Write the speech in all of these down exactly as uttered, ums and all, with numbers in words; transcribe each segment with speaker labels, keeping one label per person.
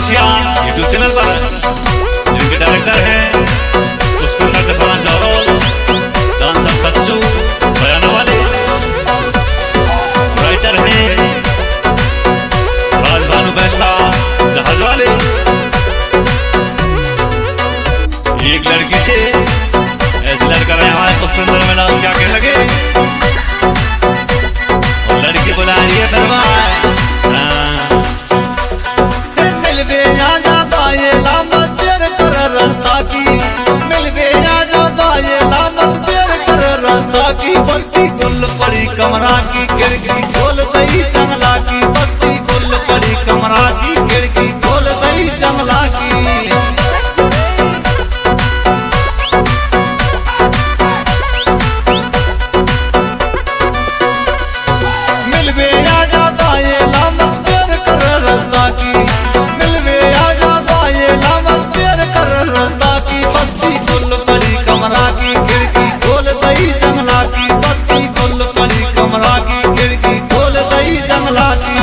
Speaker 1: खुशियाँ YouTube channel पर, जिनके डायरेक्टर हैं पुष्पेंद्र कसाना जौहरोल, डांसर सच्चू बयाना वाले, राइटर हैं राजभानु बैसला जहाज वाले। एक लड़की से ऐसे लड़का रहे हमारे पुष्पेंद्र में डांस क्या कहने लगे, और लड़की बुला रही है दरबार।
Speaker 2: रास्ता की मिलवे आजा बाये लामत देर कर रास्ता की बत्ती गुल पड़ी कमरा की खिड़की खोल दई जंगला की बत्ती गुल पड़ी कमरा की खिड़की खोल दई जंगला की। मिलवे आजा बाये लामत देर कर रास्ता की मिलवे आजा बाये लामत रास्ता की बत्ती गुल पड़ी कमरा की खिड़की खोल दई जंगला की बत्ती गुल पड़ी कमरा की खिड़की खोल दई जंगला की।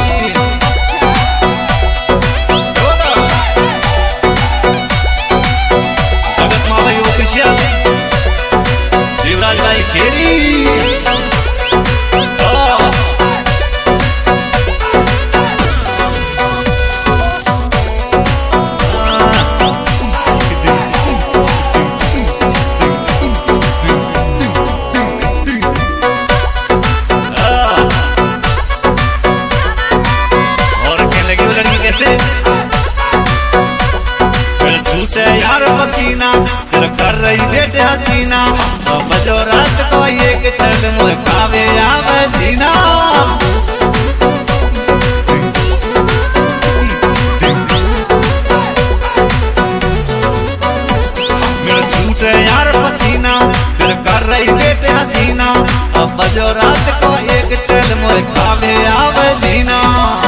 Speaker 2: जगत माँ भाई ऑफिशियल देवराज भाई खेरी यार पसीना फिर कर रही बेटे हसीना तो बजो रात को एक छल मुझ खावे आवे जीना। मेरा छूटे यार पसीना फिर कर रही बेटे हसीना अब बजो रात को एक छल मुझ खावे आवे जीना।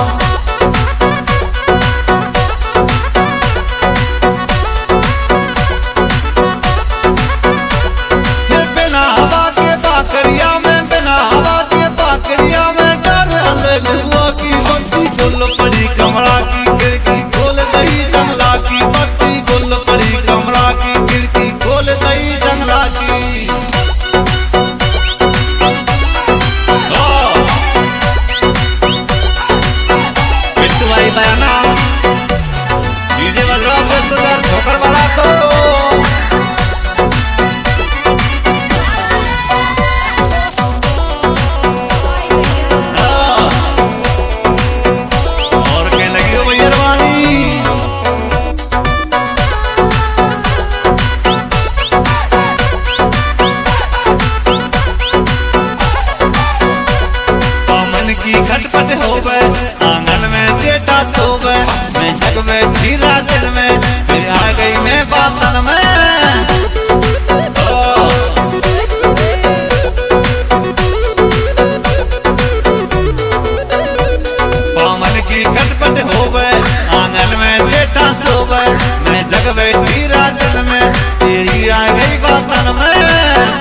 Speaker 2: बाकरिया में बिना हवा के बाकरिया में डर लुआ की बत्ती गुल पड़ी कमरा की खिड़की खोल दई जंगला की बत्ती गुल पड़ी कमरा की खिड़की खोल दई जंगला की। पिट्टू भाई बयाना डीजे बजा तो ठोकर वाला तो खटपट होवे आंगन में जेठा सोवे मैं जग में फिरा दिन में फिर आ गई मैं बातन में। पामन की खटपट होवे आंगन में जेठा सोवे मैं जग में फिरा दिन में तेरी आ गई बातन में।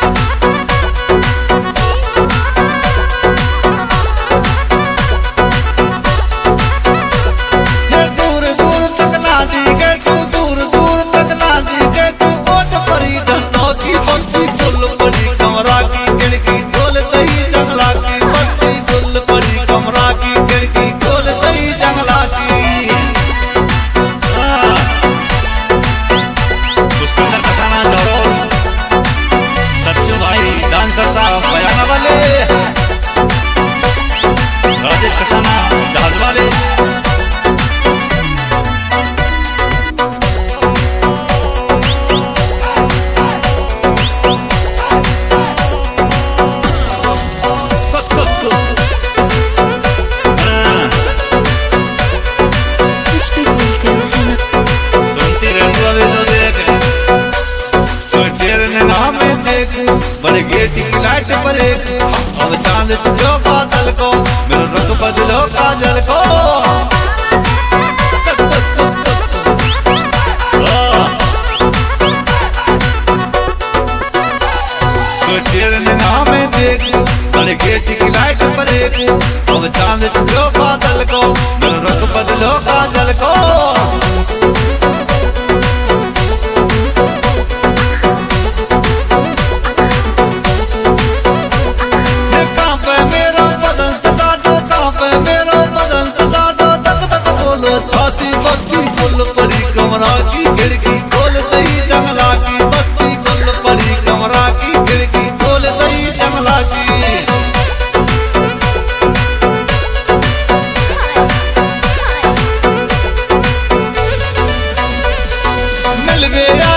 Speaker 2: बयाना वाले राजेश कसाना जहाज वाले सुनती रहती वाले तो देख तो तेरे निगाह में देख बड़े गेट की लाइट पर एक अब चांद चुरो बादल को मेरा रंग बदलो काजल को। तो तेरे निगाह में देख बड़े गेट की लाइट पर एक अब चांद चुरो बादल को मेरा रंग बदलो काजल को। बत्ती गुल परी कमरा की खिड़की खोल दई जंगला की, बत्ती गुल परी कमरा की खिड़की खोल दई जंगला की। मिल गया